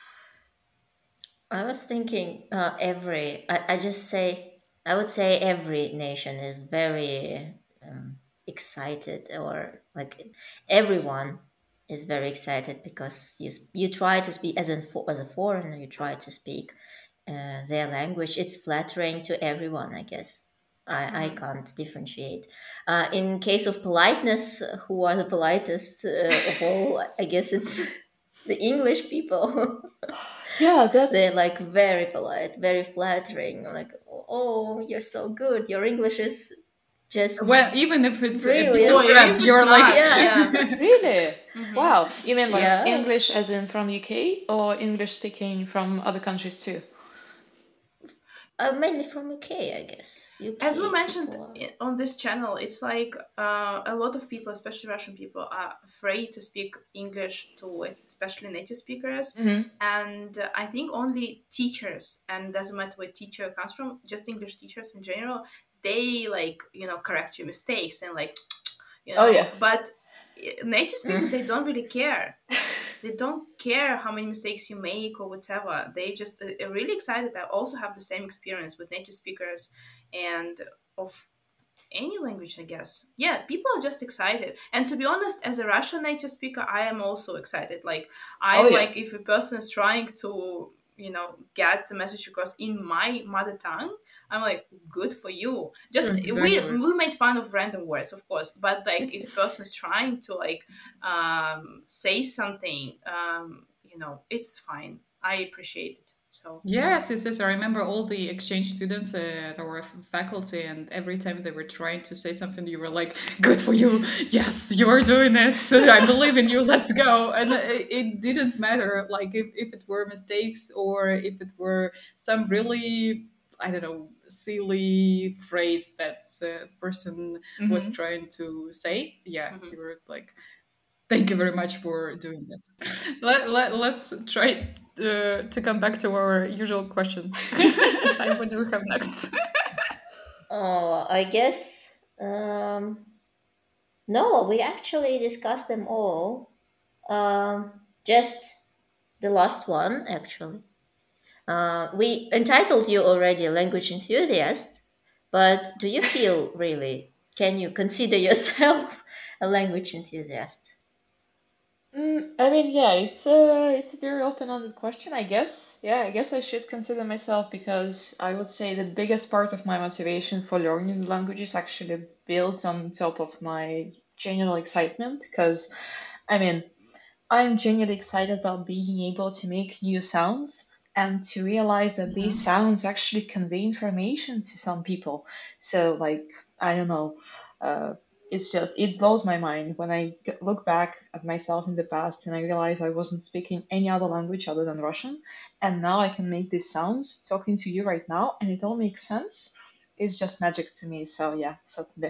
I was thinking uh, every, I, I just say, I would say every nation is very um, excited, or like everyone is very excited because you, s- you try to speak, as, a fo- as a foreigner, you try to speak uh, their language. It's flattering to everyone, I guess. I, I can't differentiate. Uh, in case of politeness, who are the politest uh, of all? I guess it's the English people. Yeah, They're that's like very polite, very flattering. Like, oh, you're so good. Your English is just Well, even if it's a piece Brilliant. of Oh, yeah, crap, if it's you're like, not, Yeah. yeah. really wow. You mean like Yeah. English as in from U K or English speaking from other countries too? uh, mainly from U K, I guess. U K As we mentioned people are- i- on this channel, it's like uh, a lot of people, especially Russian people, are afraid to speak English to it, especially native speakers. Mhm. And uh, I think only teachers, and doesn't matter where teacher comes from, just English teachers in general, they like, you know, correct your mistakes and like, you know, Oh, yeah. but uh, native speakers, they don't really care. They don't care how many mistakes you make or whatever. They just uh, are really excited. I also have the same experience with native speakers and of any language, I guess. Yeah, people are just excited. And to be honest, as a Russian native speaker, I am also excited. Like, I'm Oh, yeah. like, if a person is trying to you know, get the message across in my mother tongue, I'm like, good for you. Just Sure, we exactly. we made fun of random words, of course, but like if person is trying to like um say something, um you know, it's fine. I appreciate it. So Yes, yes, yes. I remember all the exchange students uh, that were f- faculty, and every time they were trying to say something, you were like, "Good for you! Yes, you are doing it. I believe in you. Let's go." And it, it didn't matter, like if, if it were mistakes or if it were some really, I don't know, silly phrase that uh, the person was Mm-hmm. trying to say. Yeah, mhm. you were like, thank you very much for doing this. Let, let, let's try uh, to come back to our usual questions. Time, what do we have next? Oh, I guess. Um, no, we actually discussed them all. Um, just the last one, actually. Uh, we entitled you already language enthusiast, but do you feel really, can you consider yourself a language enthusiast? Mm, I mean, yeah, it's a it's a very open-ended question, I guess. Yeah, I guess I should consider myself because I would say the biggest part of my motivation for learning languages actually builds on top of my general excitement. Because, I mean, I'm genuinely excited about being able to make new sounds and to realize that these sounds actually convey information to some people. So, like, I don't know, uh, it's just, it blows my mind when I g- look back at myself in the past and I realize I wasn't speaking any other language other than Russian. And now I can make these sounds talking to you right now, and it all makes sense. It's just magic to me. So, yeah, so there.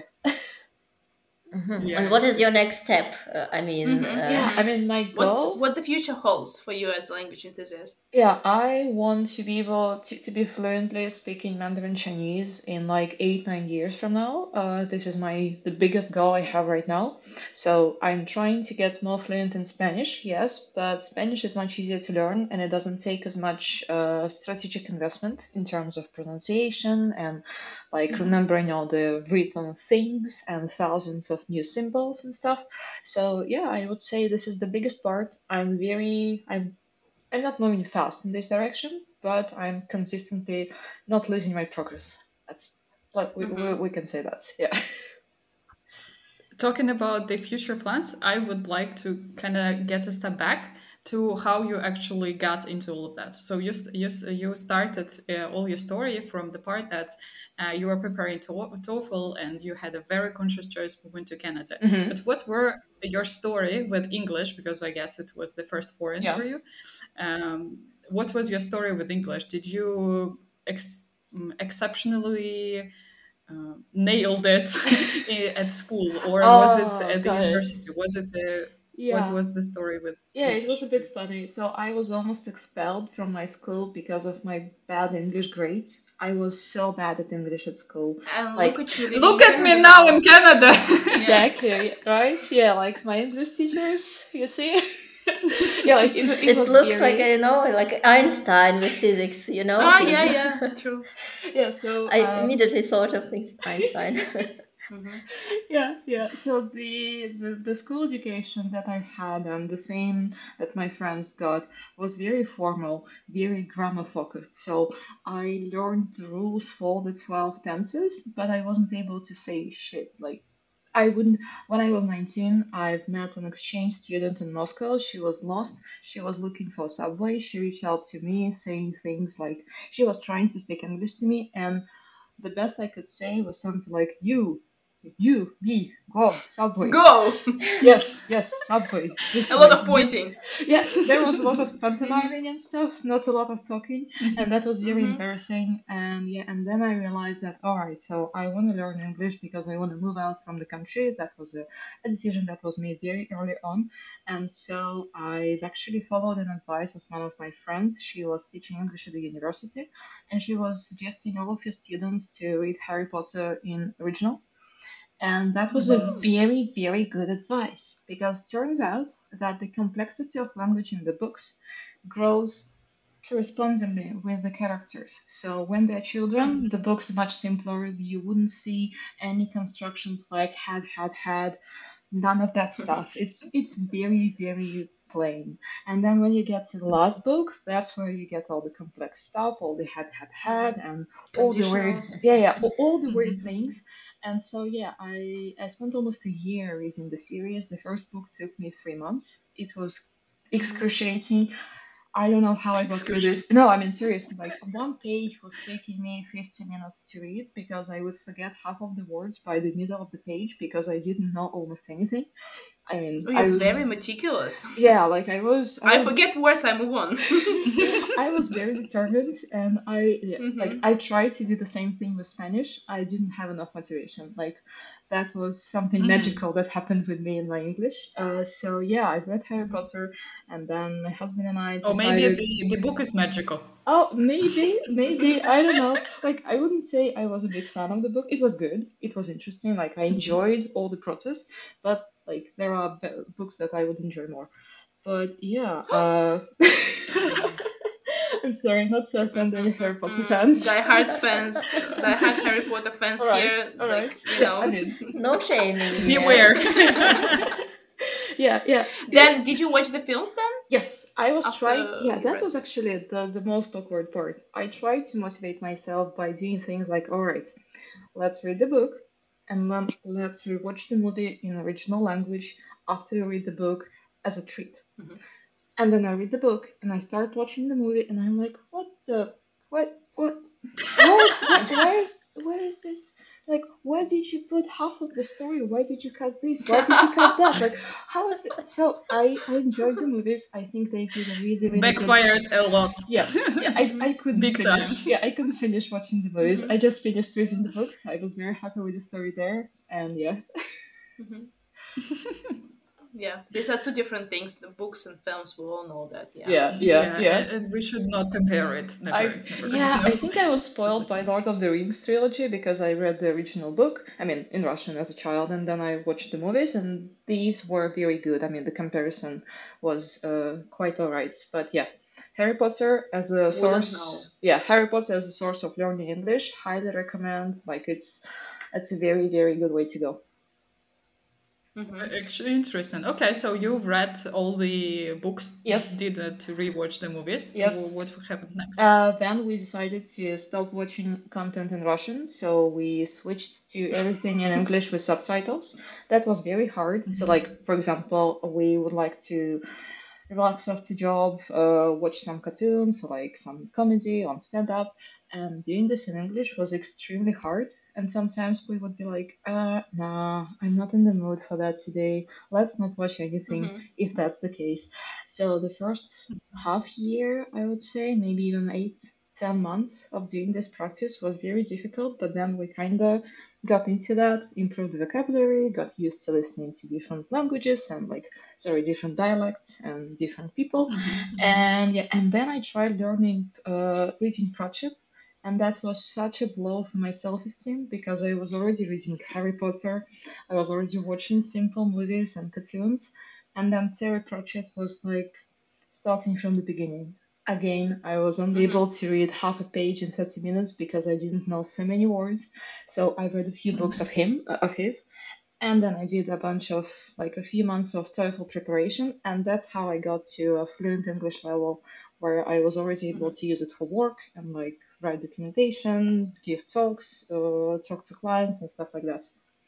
Mhm. And what Yes, is yes, your yes. next step? Uh, I mean, Mm-hmm, uh, Yeah, I mm-hmm. mean, my What goal. what the future holds for you as a language enthusiast? Yeah, I want to be able to, to be fluently speaking Mandarin Chinese in like eight, nine years from now. Uh, this is my the biggest goal I have right now. So I'm trying to get more fluent in Spanish, yes, but Spanish is much easier to learn and it doesn't take as much uh, strategic investment in terms of pronunciation and like Mm-hmm. remembering all the written things and thousands of new symbols and stuff. So yeah, I would say this is the biggest part. I'm very I'm I'm not moving fast in this direction, but I'm consistently not losing my progress. That's what we, we, Mm-hmm. we can say that. Yeah. Talking about the future plans, I would like to kind of get a step back to how you actually got into all of that. So you st- you, s- you started uh, all your story from the part that uh, you were preparing to TOEFL and you had a very conscious choice moving to Canada. hmm But what were your story with English? Because I guess it was the first foreign Yeah. for you. Um, what was your story with English? Did you ex- mm, exceptionally uh, nailed it i- at school, or was it Oh, at the got it. university? Was it uh, what Yeah. was the story with Yeah, it was English a for bit you? funny. So I was almost expelled from my school because of my bad English grades. I was so bad at English at school. And look Like, at you living Look in at me Canada now in now. Canada. Yeah. exactly, right? Yeah, like my English teachers, you see? Yeah, like it, it it was looks like, very, you know, like Einstein with physics, you know? Ah, yeah, Like, yeah, true. yeah, so I um immediately thought of things Einstein. Mm-hmm. yeah, yeah. So the, the the school education that I had and the same that my friends got was very formal, very grammar focused. So I learned the rules for the twelve tenses, but I wasn't able to say shit. Like I wouldn't. When I was nineteen, I've met an exchange student in Moscow. She was lost. She was looking for a subway. She reached out to me saying things like she was trying to speak English to me, and the best I could say was something like you, you, me, go, subway. Go. Yes, yes, subway, A this lot way. of You. pointing. Yeah, there was a lot of pantomiming and stuff, not a lot of talking, and that was very Mm-hmm. embarrassing. And yeah, and then I realized that all right, so I want to learn English because I want to move out from the country. That was a, a decision that was made very early on, and so I actually followed an advice of one of my friends. She was teaching English at the university, and she was suggesting all of her students to read Harry Potter in original. And that was a very, very good advice because turns out that the complexity of language in the books grows correspondingly with the characters. So when they're children, the book's much simpler. You wouldn't see any constructions like had, had, had, none of that stuff. It's it's very, very plain. And then when you get to the last book, that's where you get all the complex stuff, all the had had had, and all the weird, Conditionals. yeah, yeah, all, all the weird things. And so yeah, I I spent almost a year reading the series. The first book took me three months. It was excruciating. I don't know how I got through this. No, I mean seriously, like one page was taking me fifteen minutes to read because I would forget half of the words by the middle of the page because I didn't know almost anything. I mean, Oh, I you're was very meticulous. yeah, like I was. I, I was, forget words, I move on. I was very determined, and I yeah, like Mhm. I tried to do the same thing with Spanish. I didn't have enough motivation. Like that was something Mhm. magical that happened with me in my English. Uh, so yeah, I read Harry Potter, and then my husband and I Or maybe decided. the, the book is magical. Oh, maybe, maybe I don't know. Like I wouldn't say I was a big fan of the book. It was good. It was interesting. Like I enjoyed all the process, but like there are be- books that I would enjoy more. But yeah, uh, I'm sorry, not to offend any Harry Potter fans. Die Hard fans, Die Hard Harry Potter fans All right, here, all like, right. you Yeah, know. I mean, No shaming here. Beware. yeah, yeah. Then, did you watch the films then? Yes, I was After trying. Yeah, you that read was them? actually the, the most awkward part. I tried to motivate myself by doing things like, all right, let's read the book and then let's rewatch the movie in original language after you read the book as a treat. Mhm. And then I read the book and I start watching the movie and I'm like, what the, what, what, where, where, where is, where is this? Like, where did you put half of the story? Why did you cut this? Why did you cut that? Like, how is it? So I, I enjoyed the movies. I think they did a really, really good. Backfired a lot. Yes, yeah, I, I couldn't Big finish. time. Yeah, I couldn't finish watching the movies. Mhm. I just finished reading the books. I was very happy with the story there, and yeah. Mhm. Yeah, these are two different things. The books and films, we all know that. Yeah. Yeah, yeah, yeah. And, and we should not compare it. Never, I never. yeah, No. I think I was So spoiled that by is- Lord of the Rings trilogy because I read the original book. I mean, in Russian as a child, and then I watched the movies, and these were very good. I mean, the comparison was uh, quite alright. But yeah, Harry Potter as a Wouldn't source. know. Yeah, Harry Potter as a source of learning English. Highly recommend. Like it's it's a very very good way to go. Mhm. Actually interesting. Okay, so you've read all the books, Yep. didn't rewatch the movies. Yep. Wh- What happened next? Uh, then we decided to stop watching content in Russian, so we switched to everything in English with subtitles. That was very hard. So, like for example, we would like to relax after job, uh, watch some cartoons, like some comedy on stand up, and doing this in English was extremely hard. And sometimes we would be like, uh, nah, I'm not in the mood for that today. Let's not watch anything Mhm. if that's the case. So the first half year, I would say, maybe even eight, ten months of doing this practice was very difficult, but then we kind of got into that, improved the vocabulary, got used to listening to different languages and like, sorry, different dialects and different people. And yeah, and then I tried learning uh, reading Pratchett, and that was such a blow for my self-esteem because I was already reading Harry Potter, I was already watching simple movies and cartoons, and then Terry Pratchett was like starting from the beginning. Again, I was only Mhm. able to read half a page in thirty minutes because I didn't know so many words. So I read a few books of him, uh, of his, and then I did a bunch of like a few months of TOEFL preparation, and that's how I got to a fluent English level where I was already able to use it for work and like write documentation, give talks, uh, talk to clients and stuff like that.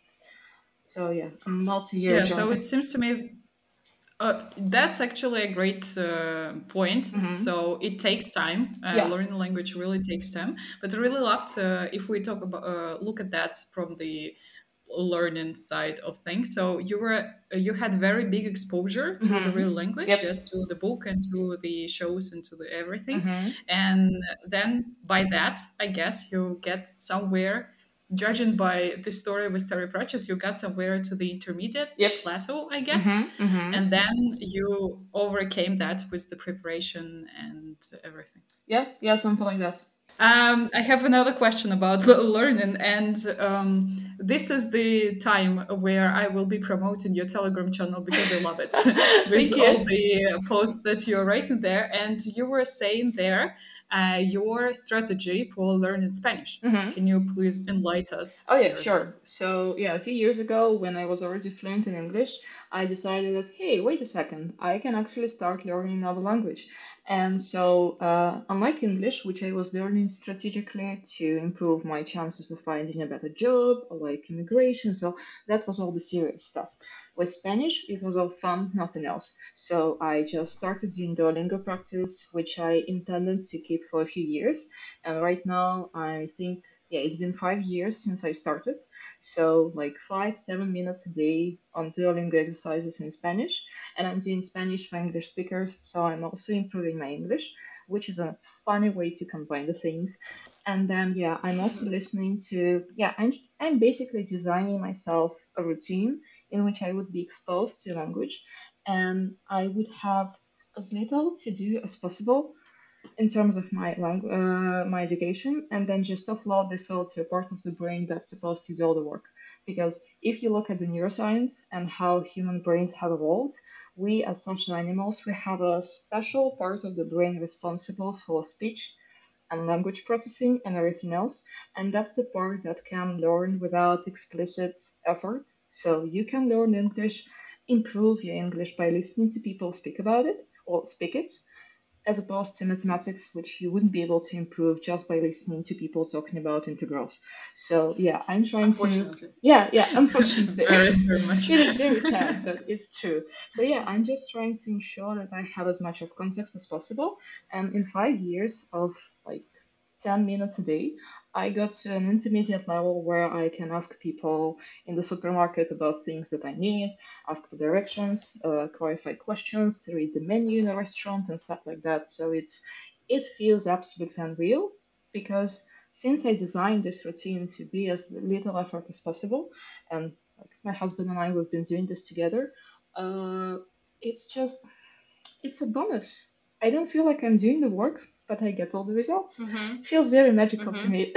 So yeah, a multi-year Yeah, so journey. it seems to me uh, that's actually a great uh, point. Mhm. So it takes time. Uh, Yeah. Learning language really takes time. But I really loved uh, if we talk about uh, look at that from the learning side of things. So you were you had very big exposure to the Mhm. real language, Yep. yes, to the book and to the shows and to the everything. Mhm. And then by that, I guess you get somewhere. Judging by the story with Terry Pratchett, you got somewhere to the intermediate Yep. plateau, I guess. Mhm. Mhm. And then you overcame that with the preparation and everything. Yeah. Yeah. Something like that. Um, I have another question about learning, and um, this is the time where I will be promoting your Telegram channel because I love it with Thank you. all the posts that you're writing there. And you were saying there uh, your strategy for learning Spanish. Mhm. Can you please enlighten us? Oh yeah, viewers sure. about this? So yeah, a few years ago when I was already fluent in English, I decided that hey, wait a second, I can actually start learning another language. And so, uh, unlike English, which I was learning strategically to improve my chances of finding a better job, or like immigration, so that was all the serious stuff. With Spanish, it was all fun, nothing else. So I just started doing Duolingo practice, which I intended to keep for a few years. And right now, I think yeah, it's been five years since I started. So like five, seven minutes a day on Duolingo exercises in Spanish. And I'm doing Spanish for English speakers, so I'm also improving my English, which is a funny way to combine the things. And then yeah, I'm also listening to yeah, I'm I'm basically designing myself a routine in which I would be exposed to language and I would have as little to do as possible in terms of my language, uh, my education, and then just offload this all to a part of the brain that's supposed to do all the work. Because if you look at the neuroscience and how human brains have evolved, we as social animals, we have a special part of the brain responsible for speech and language processing and everything else. And that's the part that can learn without explicit effort. So you can learn English, improve your English by listening to people speak about it or speak it, as opposed to mathematics, which you wouldn't be able to improve just by listening to people talking about integrals. So yeah, I'm trying to. Unfortunately. Yeah, yeah, unfortunately. Very, very much. It is very sad, but it's true. So yeah, I'm just trying to ensure that I have as much of context as possible. And in five years of like ten minutes a day, I got to an intermediate level where I can ask people in the supermarket about things that I need, ask for directions, uh, clarify questions, read the menu in a restaurant, and stuff like that. So it's it feels absolutely unreal because since I designed this routine to be as little effort as possible, and like my husband and I we've been doing this together, uh, it's just it's a bonus. I don't feel like I'm doing the work, but I get all the results. Mm-hmm. It feels very magical Mhm. to me.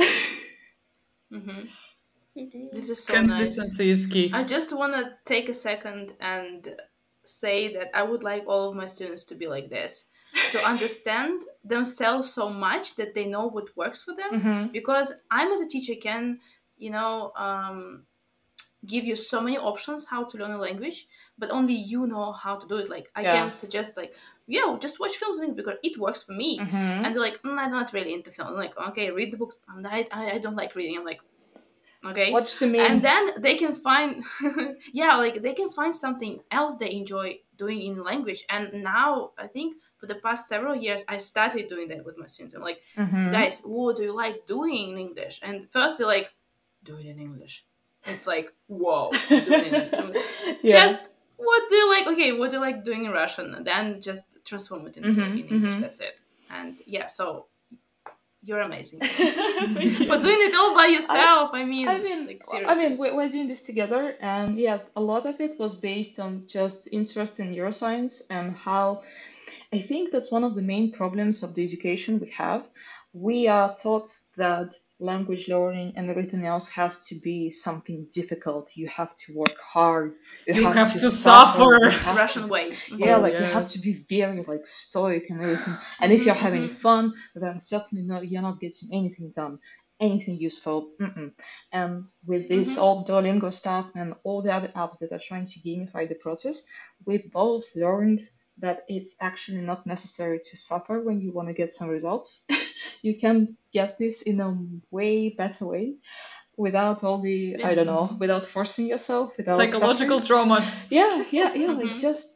Mm-hmm. It is. This is so nice. Consistency is key. I just want to take a second and say that I would like all of my students to be like this, to understand themselves so much that they know what works for them. hmm Because I'm, as a teacher, can, you know, um, give you so many options how to learn a language, but only you know how to do it. Like, I Yeah. can suggest, like, yo, just watch films in English because it works for me. hmm And they're like, mm, I'm not really into film. I'm like, okay, read the books. And I, I, I don't like reading. I'm like, okay. Watch the And memes. then they can find, yeah, like they can find something else they enjoy doing in language. And now I think for the past several years, I started doing that with my students. I'm like, hmm guys, what do you like doing in English? And first they're like, do it in English. It's like, whoa, do it in English. yeah. Just what do you like? Okay, what do you like doing in Russian? And then just transform it into Mhm, in English. mhm. That's it. And yeah, so you're amazing Thank you. for doing it all by yourself. I, mean, I mean, like, I seriously. mean, we're, we're doing this together, and yeah, a lot of it was based on just interest in neuroscience and how I think that's one of the main problems of the education we have. We are taught that language learning and everything else has to be something difficult. You have to work hard. You have to suffer. You It's have Russian to- way. Yeah, Oh, like you have yes. to be very like stoic and everything. And if you're Mhm, having mhm. fun, then certainly not you're not getting anything done, anything useful. Mm-mm. And with this Mhm. old Duolingo stuff and all the other apps that are trying to gamify the process, we both learned that it's actually not necessary to suffer when you want to get some results. You can get this in a way better way without all the I don't know, without forcing yourself, without Psychological suffering. traumas. Yeah, yeah, yeah. Like Mhm. just,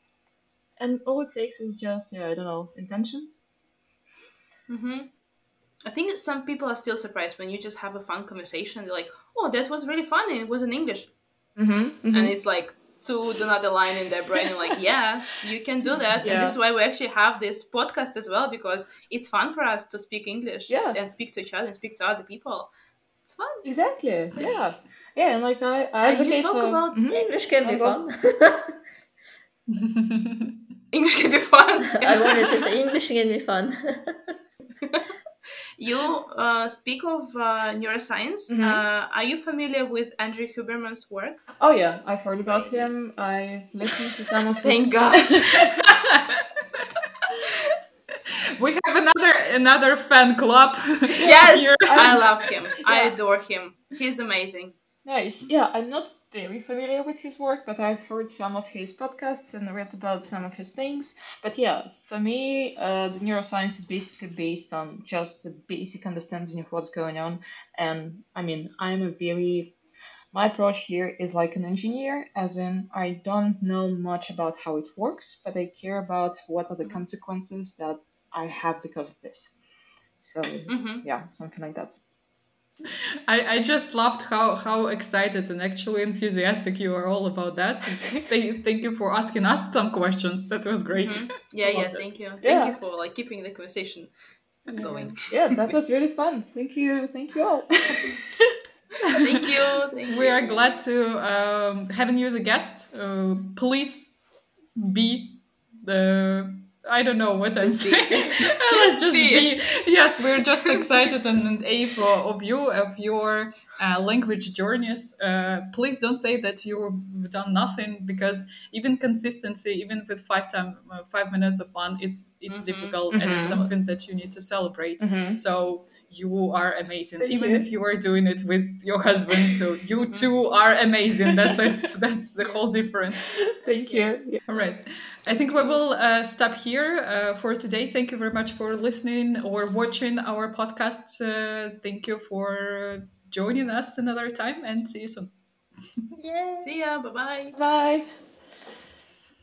and all it takes is just yeah, I don't know, intention. hmm I think some people are still surprised when you just have a fun conversation. They're like, "Oh, that was really fun, and it was in English." Mm-hmm. And it's like to another line in their brain. And like, yeah, you can do that. And this is why we actually have this podcast as well, because it's fun for us to speak English Yeah. and speak to each other and speak to other people. It's fun. Exactly. Yeah. Yeah, and like I, I And you advocate talk for about Mhm. English can be I'll go. fun. English can be fun. I wanted to say English can be fun. You uh, speak of uh, neuroscience. Mhm. Uh, are you familiar with Andrew Huberman's work? Oh yeah, I've heard about him. I've listened to some of his. Thank God. We have another another fan club. Yes, here. I love him. I Yeah. adore him. He's amazing. Nice. Yeah, I'm not very familiar with his work, but I've heard some of his podcasts and read about some of his things. But yeah, for me, uh, the neuroscience is basically based on just the basic understanding of what's going on. And I mean, I'm a very, my approach here is like an engineer, as in, I don't know much about how it works, but I care about what are the consequences that I have because of this. So, hmm yeah, something like that. I, I just loved how, how excited and actually enthusiastic you are all about that. And thank, thank you for asking us some questions. That was great. Mhm. Yeah, I yeah. loved it. Thank you. Thank Yeah. you for like keeping the conversation going. Yeah, that was really fun. Thank you. Thank you all. Thank you. Thank We you. are glad to um, having you as a guest. Uh, please be the. I don't know what I'm Just be. saying. Let's just be. be. Yes, we're just excited and, and A for of you, of your uh, language journeys. Uh, please don't say that you've done nothing, because even consistency, even with five time, uh, five minutes of fun, it's it's Mhm. difficult and it's something that you need to celebrate. Mhm. So you are amazing, Thank even you. if you are doing it with your husband. So you too are amazing. That's it. That's the whole difference. Thank you. Yeah. All right. I think we will uh, stop here uh, for today. Thank you very much for listening or watching our podcasts. Uh, thank you for joining us another time, and see you soon. Yay. See ya. Bye bye. Bye.